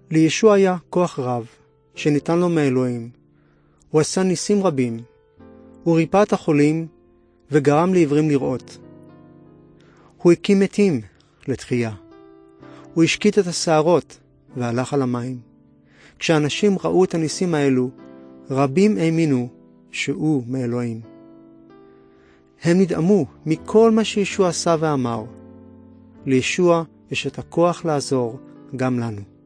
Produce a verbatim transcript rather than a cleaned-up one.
לישוע היה כוח רב שניתן לו מאלוהים. הוא עשה ניסים רבים. הוא ריפא את החולים וגרם לעברים לראות. הוא הקים מתים לתחייה. הוא השקיט את השערות והלך על המים. כשאנשים ראו את הניסים האלו, רבים האמינו שהוא מאלוהים. הם נדהמו מכל מה שישוע עשה ואמר. לישוע יש את הכוח לעזור גם לנו.